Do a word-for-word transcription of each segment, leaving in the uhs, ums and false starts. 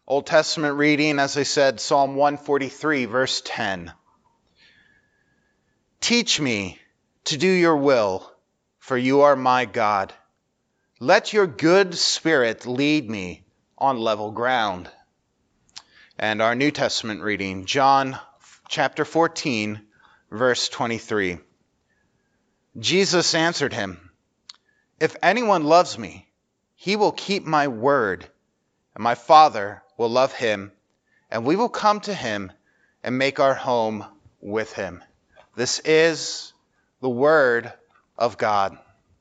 Old Testament reading, as I said, Psalm one forty-three, verse ten. Teach me to do your will, for you are my God. Let your good spirit lead me on level ground. And our New Testament reading, John chapter fourteen, verse twenty-three. Jesus answered him, If anyone loves me, he will keep my word, and my Father will love him, and we will come to him and make our home with him. This is the word of God.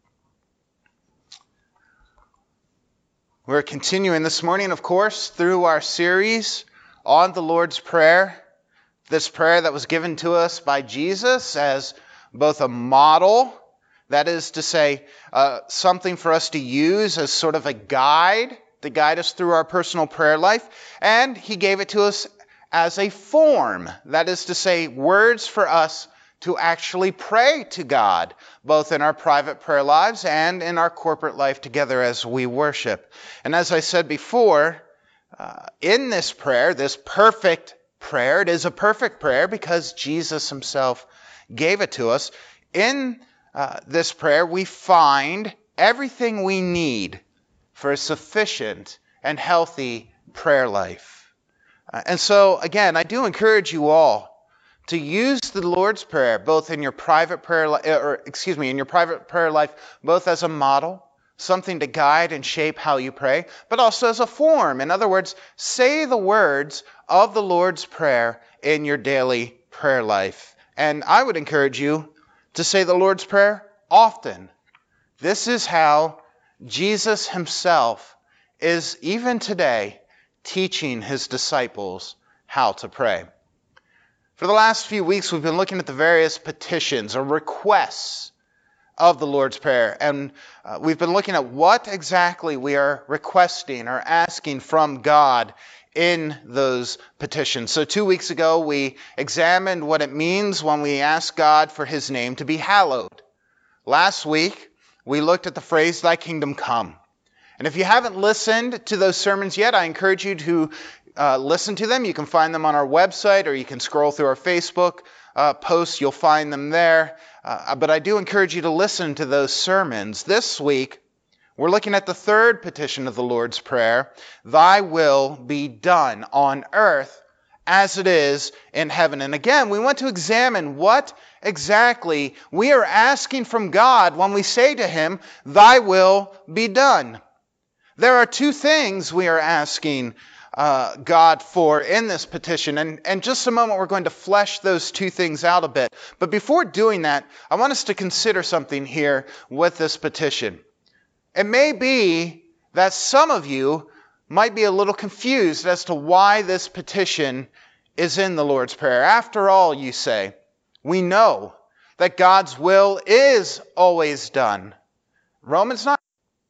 We're continuing this morning, of course, through our series on the Lord's Prayer. This prayer that was given to us by Jesus as both a model, that is to say, uh, something for us to use as sort of a guide to guide us through our personal prayer life, and he gave it to us as a form, that is to say, words for us to actually pray to God, both in our private prayer lives and in our corporate life together as we worship. And as I said before, uh, in this prayer, this perfect prayer, it is a perfect prayer because Jesus himself gave it to us. In uh, this prayer, we find everything we need for a sufficient and healthy prayer life. Uh, and so, again, I do encourage you all to use the Lord's Prayer both in your private prayer life, or excuse me, in your private prayer life, both as a model, something to guide and shape how you pray, but also as a form. In other words, say the words of the Lord's Prayer in your daily prayer life. And I would encourage you to say the Lord's Prayer often. This is how Jesus himself is, even today, teaching his disciples how to pray. For the last few weeks, we've been looking at the various petitions or requests of the Lord's Prayer. And uh, we've been looking at what exactly we are requesting or asking from God in those petitions. So two weeks ago, we examined what it means when we ask God for his name to be hallowed. Last week, we looked at the phrase, thy kingdom come. And if you haven't listened to those sermons yet, I encourage you to uh, listen to them. You can find them on our website, or you can scroll through our Facebook uh, posts. You'll find them there. Uh, but I do encourage you to listen to those sermons. This week, we're looking at the third petition of the Lord's Prayer, thy will be done on earth as it is in heaven. And again, we want to examine what exactly we are asking from God when we say to him, thy will be done. There are two things we are asking uh, God for in this petition. And in just a moment, we're going to flesh those two things out a bit. But before doing that, I want us to consider something here with this petition. It may be that some of you might be a little confused as to why this petition is in the Lord's Prayer. After all, you say, we know that God's will is always done. Romans nine.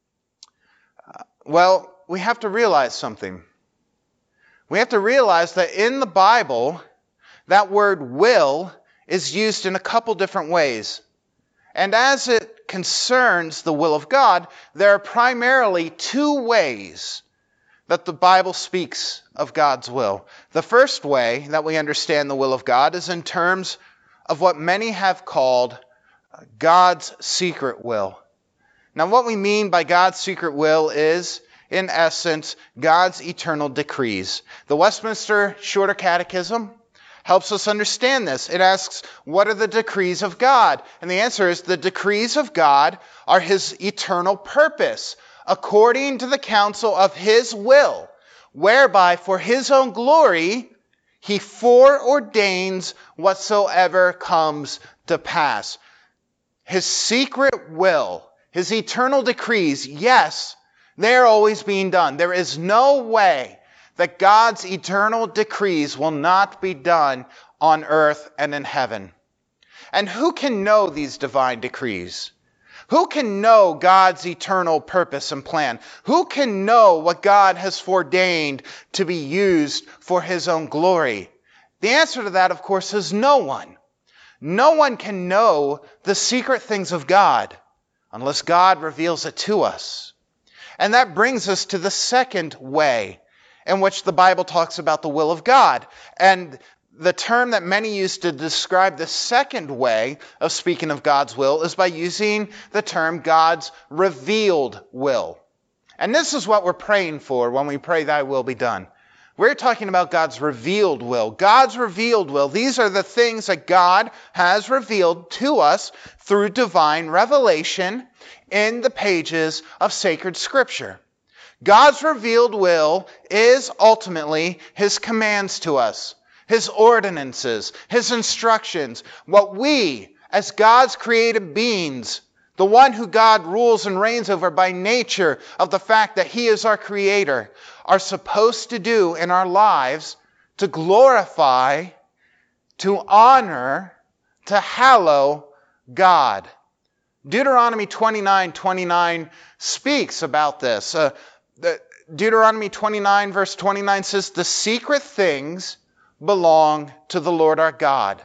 Uh, well, we have to realize something. We have to realize that in the Bible, that word will is used in a couple different ways. And as it concerns the will of God, there are primarily two ways that the Bible speaks of God's will. The first way that we understand the will of God is in terms of what many have called God's secret will. Now, what we mean by God's secret will is, in essence, God's eternal decrees. The Westminster Shorter Catechism helps us understand this. It asks, what are the decrees of God? And the answer is, the decrees of God are his eternal purpose, according to the counsel of his will, whereby for his own glory he foreordains whatsoever comes to pass. His secret will, his eternal decrees, yes, they're always being done. There is no way that God's eternal decrees will not be done on earth and in heaven. And who can know these divine decrees? Who can know God's eternal purpose and plan? Who can know what God has foreordained to be used for his own glory? The answer to that, of course, is no one. No one can know the secret things of God unless God reveals it to us. And that brings us to the second way in which the Bible talks about the will of God. And the term that many use to describe the second way of speaking of God's will is by using the term God's revealed will. And this is what we're praying for when we pray, thy will be done. We're talking about God's revealed will. God's revealed will. These are the things that God has revealed to us through divine revelation in the pages of sacred Scripture. God's revealed will is ultimately His commands to us, His ordinances, His instructions, what we, as God's created beings, the one who God rules and reigns over by nature of the fact that He is our Creator, are supposed to do in our lives to glorify, to honor, to hallow God. Deuteronomy twenty-nine twenty-nine speaks about this. Uh, the, Deuteronomy twenty-nine verse twenty-nine says, the secret things belong to the Lord our God,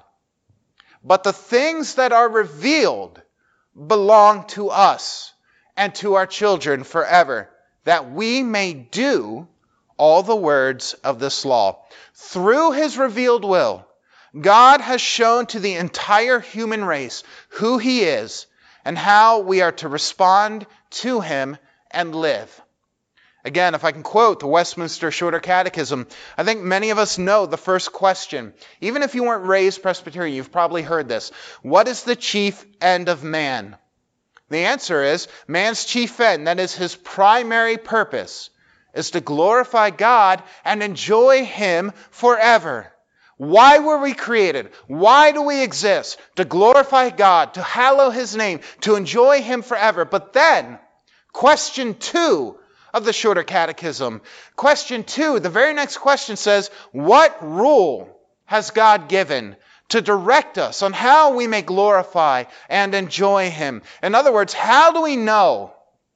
but the things that are revealed belong to us and to our children forever, that we may do all the words of this law. Through His revealed will, God has shown to the entire human race who He is and how we are to respond to Him and live. Again, if I can quote the Westminster Shorter Catechism, I think many of us know the first question. Even if you weren't raised Presbyterian, you've probably heard this. What is the chief end of man? The answer is, man's chief end, that is his primary purpose, is to glorify God and enjoy Him forever. Why were we created? Why do we exist? To glorify God, to hallow His name, to enjoy Him forever. But then, question two of the Shorter Catechism. Question two, the very next question says, what rule has God given to direct us on how we may glorify and enjoy Him? In other words, how do we know?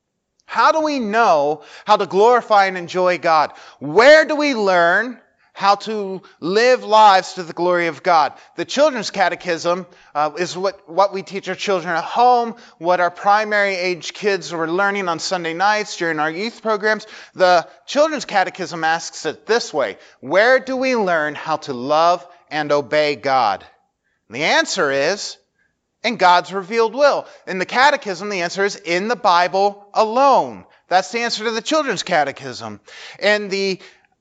How do we know how to glorify and enjoy God? Where do we learn how to live lives to the glory of God? The Children's Catechism uh, is what, what we teach our children at home, what our primary age kids were learning on Sunday nights during our youth programs. The Children's Catechism asks it this way: where do we learn how to love and obey God? And the answer is in God's revealed will. In the Catechism, the answer is in the Bible alone. That's the answer to the Children's Catechism. In the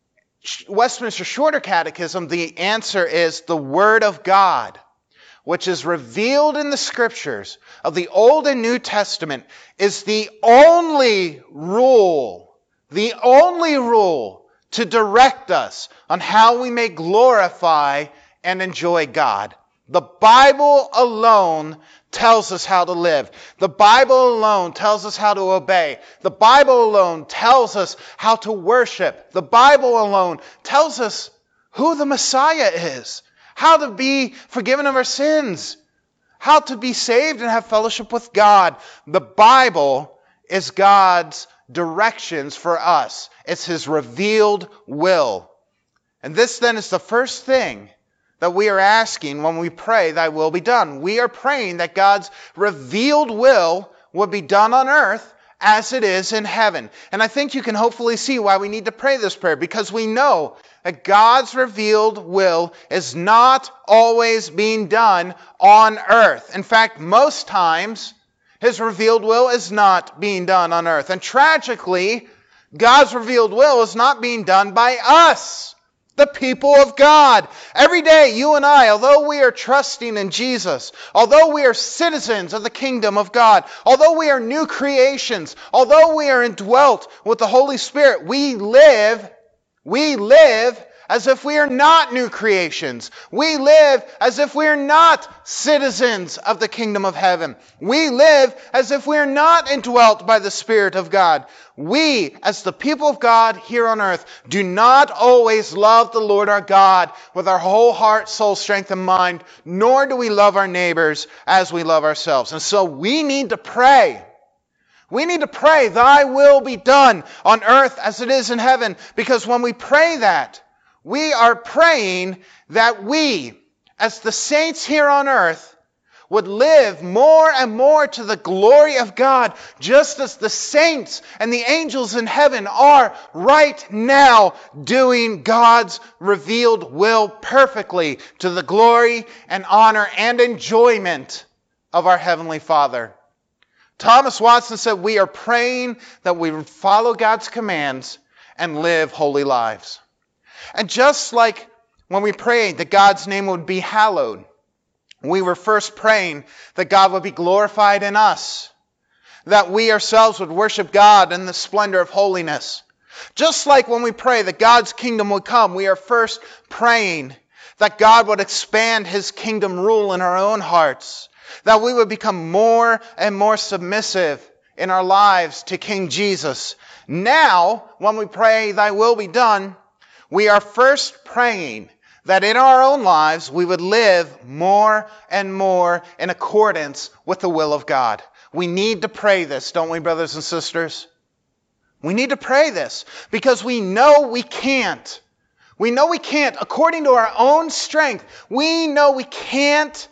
Westminster Shorter Catechism, the answer is the Word of God, which is revealed in the Scriptures of the Old and New Testament, is the only rule, the only rule to direct us on how we may glorify and enjoy God. The Bible alone tells us how to live. The Bible alone tells us how to obey. The Bible alone tells us how to worship. The Bible alone tells us who the Messiah is, how to be forgiven of our sins, how to be saved and have fellowship with God. The Bible is God's directions for us. It's His revealed will. And this then is the first thing that we are asking when we pray, thy will be done. We are praying that God's revealed will would be done on earth as it is in heaven. And I think you can hopefully see why we need to pray this prayer, because we know that God's revealed will is not always being done on earth. In fact, most times, His revealed will is not being done on earth. And tragically, God's revealed will is not being done by us, the people of God. Every day, you and I, although we are trusting in Jesus, although we are citizens of the kingdom of God, although we are new creations, although we are indwelt with the Holy Spirit, we live, we live as if we are not new creations. We live as if we are not citizens of the kingdom of heaven. We live as if we are not indwelt by the Spirit of God. We, as the people of God here on earth, do not always love the Lord our God with our whole heart, soul, strength, and mind, nor do we love our neighbors as we love ourselves. And so we need to pray. We need to pray, thy will be done on earth as it is in heaven, because when we pray that, we are praying that we, as the saints here on earth, would live more and more to the glory of God, just as the saints and the angels in heaven are right now doing God's revealed will perfectly to the glory and honor and enjoyment of our Heavenly Father. Thomas Watson said, we are praying that we would follow God's commands and live holy lives. And just like when we prayed that God's name would be hallowed, we were first praying that God would be glorified in us, that we ourselves would worship God in the splendor of holiness. Just like when we pray that God's kingdom would come, we are first praying that God would expand His kingdom rule in our own hearts, that we would become more and more submissive in our lives to King Jesus. Now, when we pray, Thy will be done, we are first praying that in our own lives we would live more and more in accordance with the will of God. We need to pray this, don't we, brothers and sisters? We need to pray this because we know we can't. We know we can't, according to our own strength, we know we can't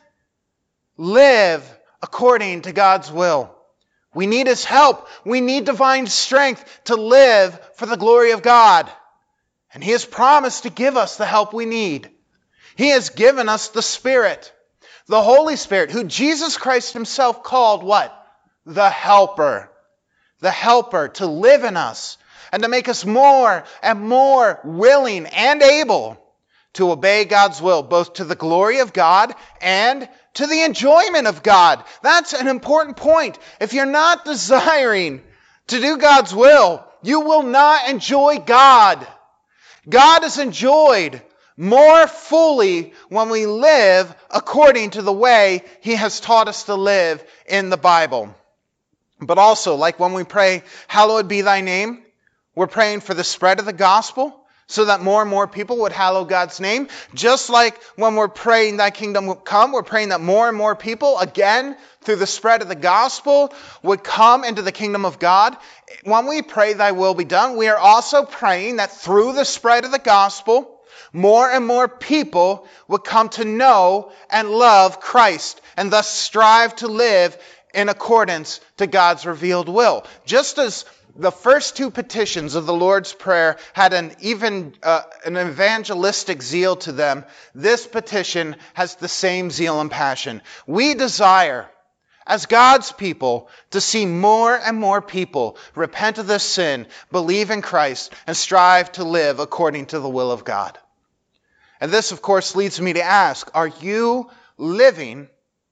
live according to God's will. We need His help. We need divine strength to live for the glory of God. And He has promised to give us the help we need. He has given us the Spirit, the Holy Spirit, who Jesus Christ Himself called what? The Helper. The Helper to live in us and to make us more and more willing and able to obey God's will, both to the glory of God and to the enjoyment of God. That's an important point. If you're not desiring to do God's will, you will not enjoy God. God is enjoyed more fully when we live according to the way He has taught us to live in the Bible. But also, like when we pray, hallowed be Thy name, we're praying for the spread of the gospel so that more and more people would hallow God's name. Just like when we're praying Thy kingdom will come, we're praying that more and more people, again, through the spread of the gospel, would come into the kingdom of God. When we pray Thy will be done, we are also praying that through the spread of the gospel, more and more people would come to know and love Christ and thus strive to live in accordance to God's revealed will. Just as the first two petitions of the Lord's Prayer had an even uh, an evangelistic zeal to them, this petition has the same zeal and passion. We desire, as God's people, to see more and more people repent of their sin, believe in Christ, and strive to live according to the will of God. And this, of course, leads me to ask, are you living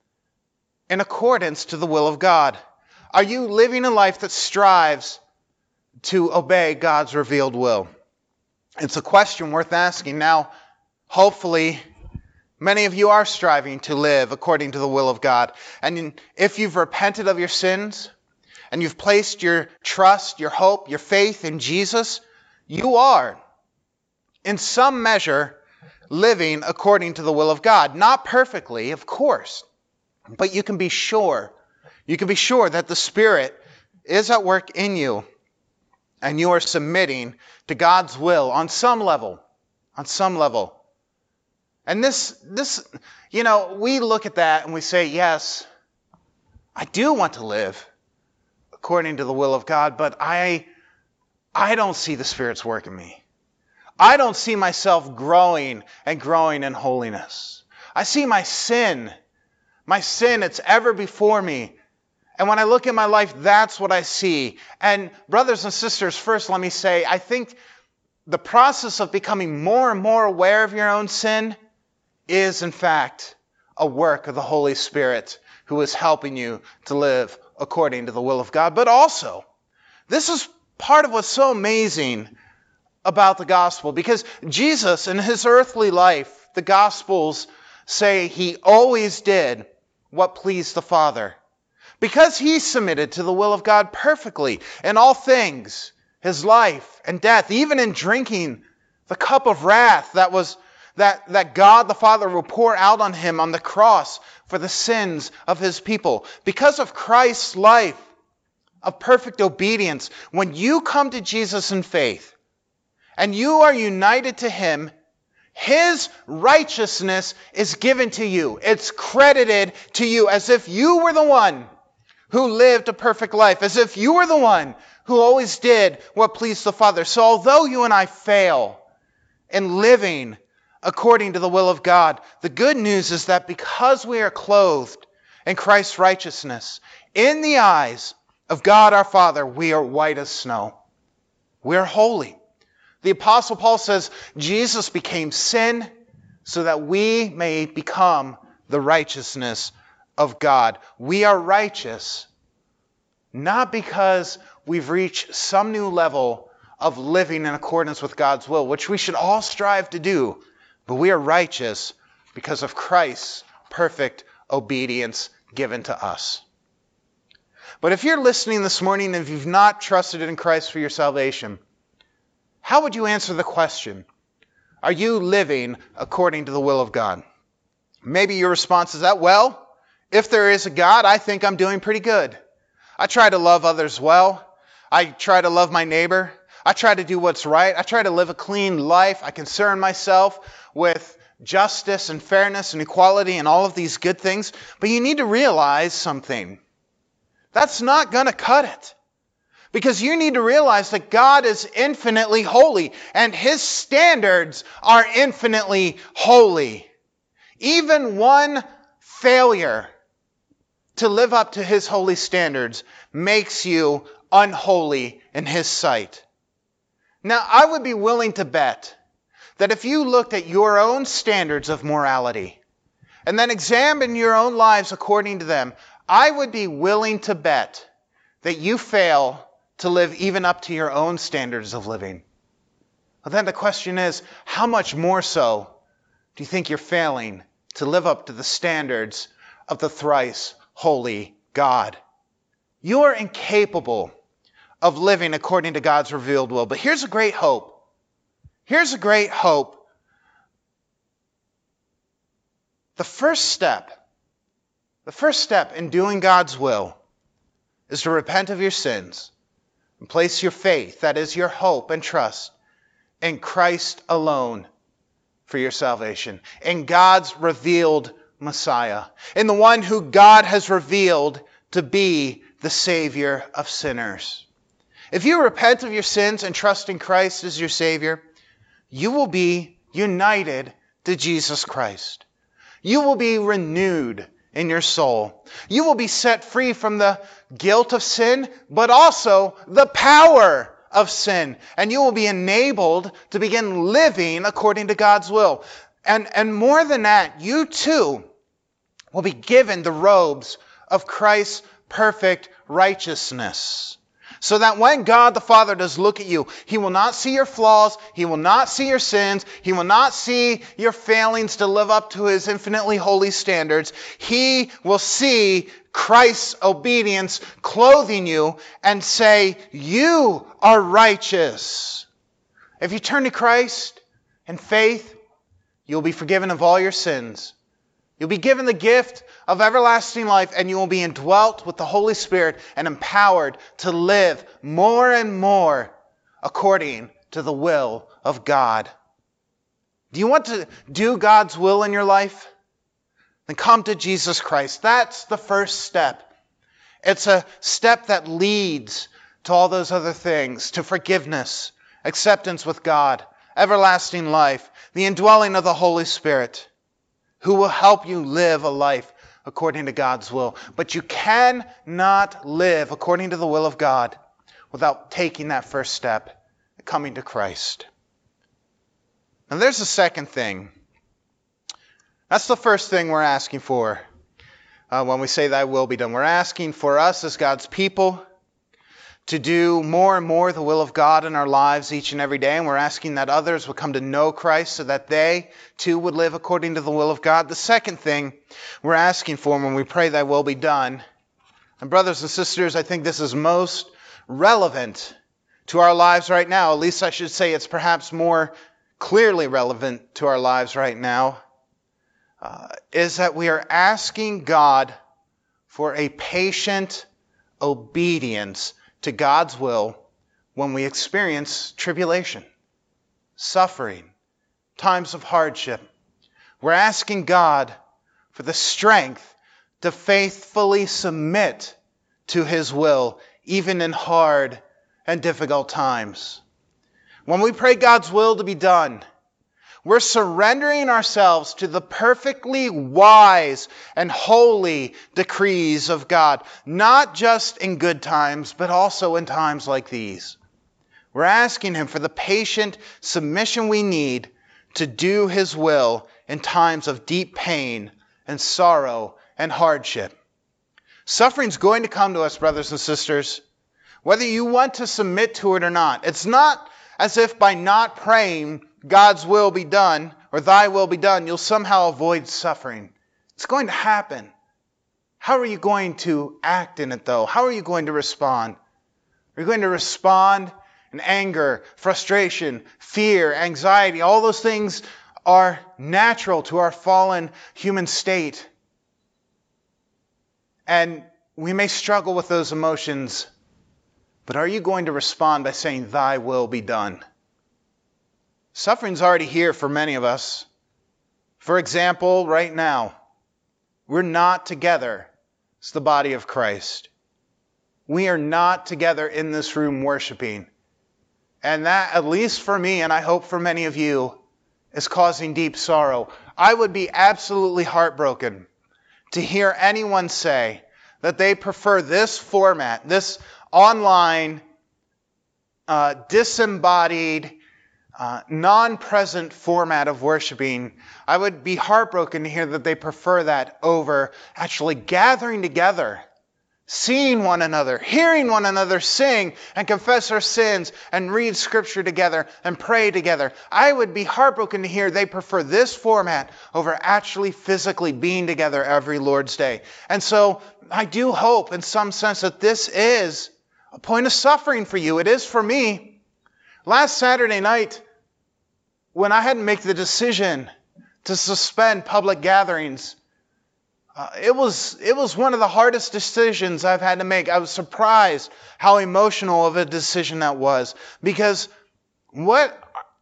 in accordance to the will of God? Are you living a life that strives to obey God's revealed will? It's a question worth asking. Now, hopefully, many of you are striving to live according to the will of God. And if you've repented of your sins and you've placed your trust, your hope, your faith in Jesus, you are, in some measure, living according to the will of God. Not perfectly, of course, but you can be sure. You can be sure that the Spirit is at work in you and you are submitting to God's will on some level. On some level. And this, this, you know, we look at that and we say, yes, I do want to live according to the will of God, but I, I don't see the Spirit's work in me. I don't see myself growing and growing in holiness. I see my sin. My sin, it's ever before me. And when I look at my life, that's what I see. And brothers and sisters, first let me say, I think the process of becoming more and more aware of your own sin is, in fact, a work of the Holy Spirit who is helping you to live according to the will of God. But also, this is part of what's so amazing about the gospel, because Jesus, in His earthly life, the Gospels say He always did what pleased the Father. Because He submitted to the will of God perfectly in all things, His life and death, even in drinking the cup of wrath that was that, that God the Father will pour out on Him on the cross for the sins of His people. Because of Christ's life of perfect obedience, when you come to Jesus in faith and you are united to Him, His righteousness is given to you. It's credited to you as if you were the one who lived a perfect life, as if you were the one who always did what pleased the Father. So although you and I fail in living according to the will of God, the good news is that because we are clothed in Christ's righteousness, in the eyes of God our Father, we are white as snow. We are holy. The Apostle Paul says Jesus became sin so that we may become the righteousness of God. We are righteous not because we've reached some new level of living in accordance with God's will, which we should all strive to do, but we are righteous because of Christ's perfect obedience given to us. But if you're listening this morning and if you've not trusted in Christ for your salvation, how would you answer the question, are you living according to the will of God? Maybe your response is that, well, if there is a God, I think I'm doing pretty good. I try to love others well. I try to love my neighbor. I try to do what's right. I try to live a clean life. I concern myself with justice and fairness and equality and all of these good things. But you need to realize something. That's not going to cut it. Because you need to realize that God is infinitely holy and His standards are infinitely holy. Even one failure to live up to His holy standards makes you unholy in His sight. Now, I would be willing to bet that if you looked at your own standards of morality and then examined your own lives according to them, I would be willing to bet that you fail to live even up to your own standards of living. But then the question is, how much more so do you think you're failing to live up to the standards of the thrice holy God? You are incapable of living according to God's revealed will. But here's a great hope. Here's a great hope. The first step, the first step in doing God's will is to repent of your sins and place your faith, that is your hope and trust, in Christ alone for your salvation, in God's revealed Messiah, in the one who God has revealed to be the Savior of sinners. If you repent of your sins and trust in Christ as your Savior, you will be united to Jesus Christ. You will be renewed in your soul. You will be set free from the guilt of sin, but also the power of sin. And you will be enabled to begin living according to God's will. And, and more than that, you too will be given the robes of Christ's perfect righteousness. So that when God the Father does look at you, He will not see your flaws, He will not see your sins, He will not see your failings to live up to His infinitely holy standards. He will see Christ's obedience clothing you and say, you are righteous. If you turn to Christ in faith, you'll be forgiven of all your sins. You'll be given the gift of everlasting life, and you will be indwelt with the Holy Spirit and empowered to live more and more according to the will of God. Do you want to do God's will in your life? Then come to Jesus Christ. That's the first step. It's a step that leads to all those other things, to forgiveness, acceptance with God, everlasting life, the indwelling of the Holy Spirit, who will help you live a life according to God's will. But you cannot live according to the will of God without taking that first step, coming to Christ. And there's a second thing. That's the first thing we're asking for uh, when we say thy will be done. We're asking for us as God's people to do more and more the will of God in our lives each and every day. And we're asking that others would come to know Christ so that they too would live according to the will of God. The second thing we're asking for when we pray thy will be done, and brothers and sisters, I think this is most relevant to our lives right now. At least I should say it's perhaps more clearly relevant to our lives right now, uh, is that we are asking God for a patient obedience to God's will when we experience tribulation, suffering, times of hardship. We're asking God for the strength to faithfully submit to His will, even in hard and difficult times. When we pray God's will to be done, we're surrendering ourselves to the perfectly wise and holy decrees of God, not just in good times, but also in times like these. We're asking Him for the patient submission we need to do His will in times of deep pain and sorrow and hardship. Suffering's going to come to us, brothers and sisters, whether you want to submit to it or not. It's not as if by not praying God's will be done, or thy will be done, you'll somehow avoid suffering. It's going to happen. How are you going to act in it, though? How are you going to respond? Are you going to respond in anger, frustration, fear, anxiety? All those things are natural to our fallen human state. And we may struggle with those emotions, but are you going to respond by saying, thy will be done? Suffering's already here for many of us. For example, right now, we're not together as the body of Christ. We are not together in this room worshiping. And that, at least for me, and I hope for many of you, is causing deep sorrow. I would be absolutely heartbroken to hear anyone say that they prefer this format, this online, uh, disembodied, uh, non-present format of worshiping. I would be heartbroken to hear that they prefer that over actually gathering together, seeing one another, hearing one another sing and confess our sins and read Scripture together and pray together. I would be heartbroken to hear they prefer this format over actually physically being together every Lord's Day. And so I do hope in some sense that this is a point of suffering for you. It is for me. Last Saturday night, when I had to make the decision to suspend public gatherings, Uh, it was it was one of the hardest decisions I've had to make. I was surprised how emotional of a decision that was. Because what,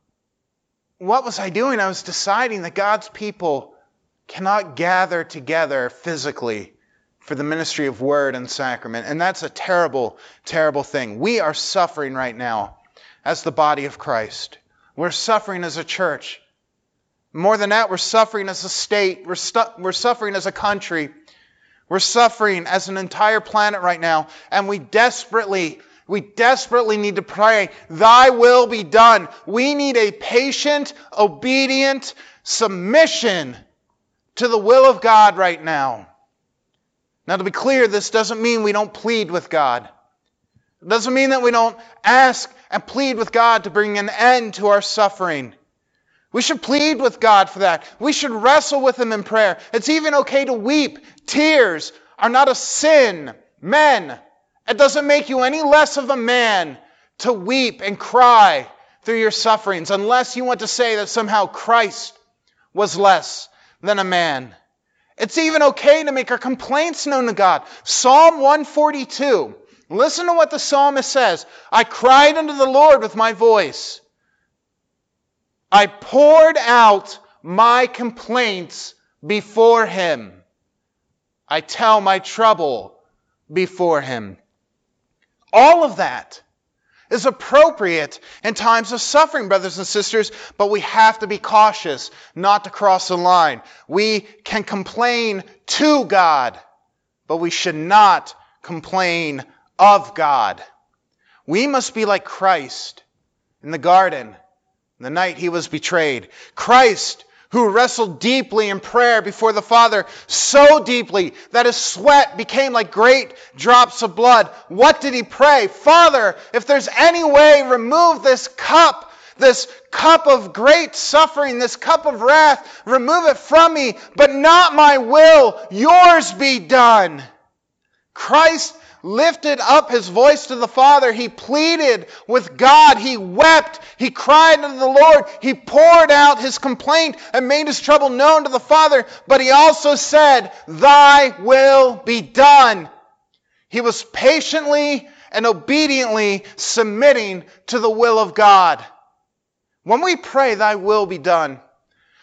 what was I doing? I was deciding that God's people cannot gather together physically for the ministry of word and sacrament. And that's a terrible, terrible thing. We are suffering right now as the body of Christ. We're suffering as a church. More than that, we're suffering as a state. We're, stu- we're suffering as a country. We're suffering as an entire planet right now. And we desperately, we desperately need to pray, thy will be done. We need a patient, obedient submission to the will of God right now. Now, to be clear, this doesn't mean we don't plead with God. It doesn't mean that we don't ask and plead with God to bring an end to our suffering. We should plead with God for that. We should wrestle with Him in prayer. It's even okay to weep. Tears are not a sin. Men, it doesn't make you any less of a man to weep and cry through your sufferings, unless you want to say that somehow Christ was less than a man. It's even okay to make our complaints known to God. Psalm one forty-two. Listen to what the psalmist says. I cried unto the Lord with my voice. I poured out my complaints before Him. I tell my trouble before Him. All of that is appropriate in times of suffering, brothers and sisters, but we have to be cautious not to cross the line. We can complain to God, but we should not complain of God. We must be like Christ in the garden, the night He was betrayed. Christ, who wrestled deeply in prayer before the Father, so deeply that His sweat became like great drops of blood. What did He pray? Father, if there's any way, remove this cup, this cup of great suffering, this cup of wrath, remove it from me, but not my will, yours be done. Christ lifted up His voice to the Father. He pleaded with God. He wept. He cried unto the Lord. He poured out His complaint and made His trouble known to the Father. But He also said, thy will be done. He was patiently and obediently submitting to the will of God. When we pray, thy will be done,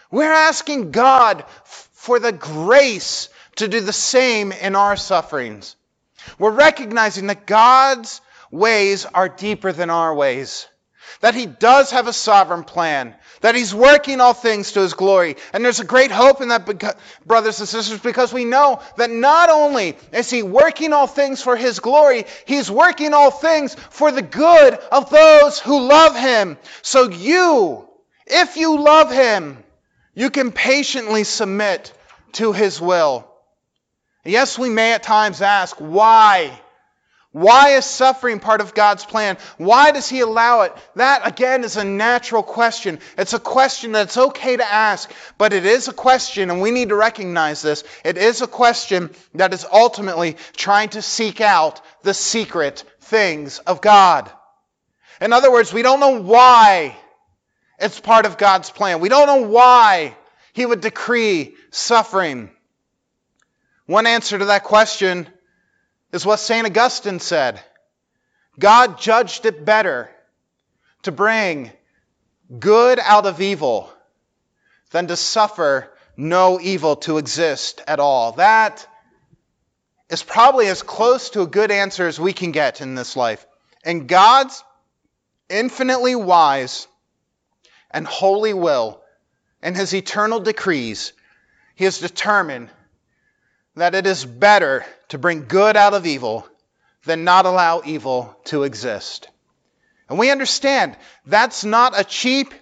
We're asking God for the grace to do the same in our sufferings. We're recognizing that God's ways are deeper than our ways. That He does have a sovereign plan. That He's working all things to His glory. And there's a great hope in that, brothers and sisters, because we know that not only is He working all things for His glory, He's working all things for the good of those who love Him. So you, if you love Him, you can patiently submit to His will. Yes, we may at times ask, why? Why is suffering part of God's plan? Why does He allow it? That, again, is a natural question. It's a question that's okay to ask, but it is a question, and we need to recognize this. It is a question that is ultimately trying to seek out the secret things of God. In other words, we don't know why it's part of God's plan. We don't know why He would decree suffering. One answer to that question is what Saint Augustine said. God judged it better to bring good out of evil than to suffer no evil to exist at all. That is probably as close to a good answer as we can get in this life. And God's infinitely wise and holy will and His eternal decrees, He has determined that it is better to bring good out of evil than not allow evil to exist. And we understand that's not a cheap,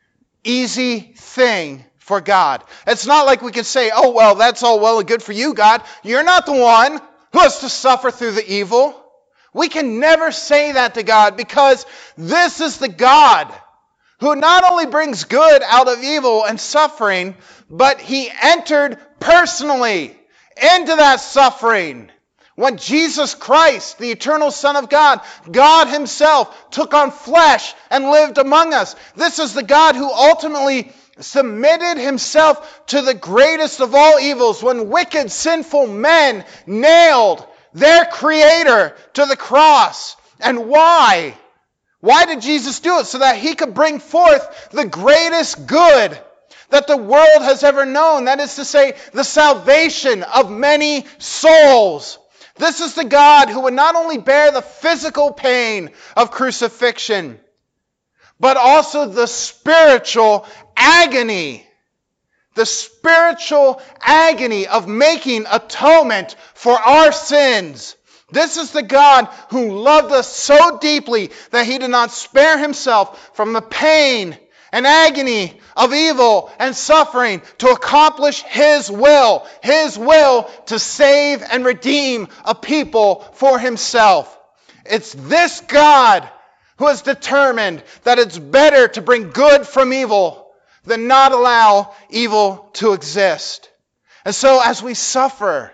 easy thing for God. It's not like we can say, oh, well, that's all well and good for you, God. You're not the one who has to suffer through the evil. We can never say that to God, because this is the God who not only brings good out of evil and suffering, but He entered personally into that suffering. When Jesus Christ, the eternal Son of God, God Himself, took on flesh and lived among us. This is the God who ultimately submitted Himself to the greatest of all evils when wicked, sinful men nailed their Creator to the cross. And why? Why did Jesus do it? So that He could bring forth the greatest good that the world has ever known. That is to say, the salvation of many souls. This is the God who would not only bear the physical pain of crucifixion, but also the spiritual agony. The spiritual agony of making atonement for our sins. This is the God who loved us so deeply that He did not spare Himself from the pain and agony of evil and suffering to accomplish His will. His will to save and redeem a people for Himself. It's this God who has determined that it's better to bring good from evil than not allow evil to exist. And so as we suffer,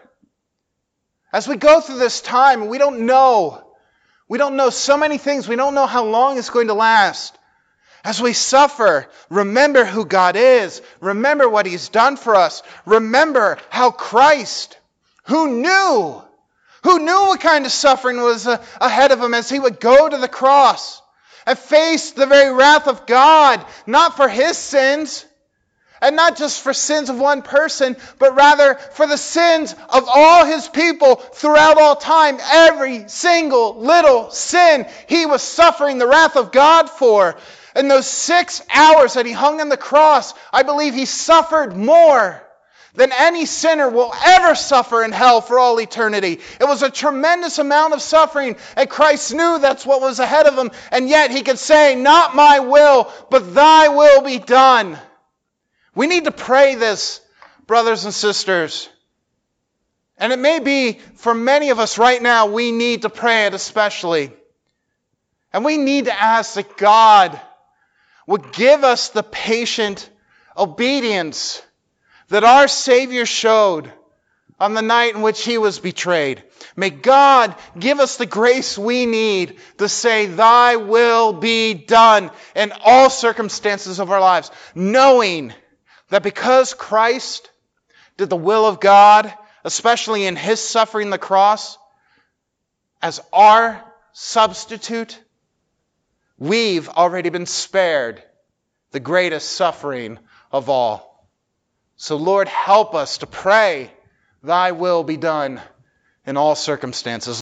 as we go through this time, we don't know. We don't know so many things. We don't know how long it's going to last. As we suffer, remember who God is. Remember what He's done for us. Remember how Christ, who knew, who knew what kind of suffering was uh, ahead of Him as He would go to the cross and face the very wrath of God, not for His sins, and not just for sins of one person, but rather for the sins of all His people throughout all time. Every single little sin He was suffering the wrath of God for. In those six hours that He hung on the cross, I believe He suffered more than any sinner will ever suffer in hell for all eternity. It was a tremendous amount of suffering, and Christ knew that's what was ahead of Him, and yet He could say, not my will, but Thy will be done. We need to pray this, brothers and sisters. And it may be, for many of us right now, we need to pray it especially. And we need to ask that God would give us the patient obedience that our Savior showed on the night in which He was betrayed. May God give us the grace we need to say, Thy will be done in all circumstances of our lives, knowing that because Christ did the will of God, especially in His suffering the cross, as our substitute, we've already been spared the greatest suffering of all. So Lord, help us to pray, thy will be done in all circumstances.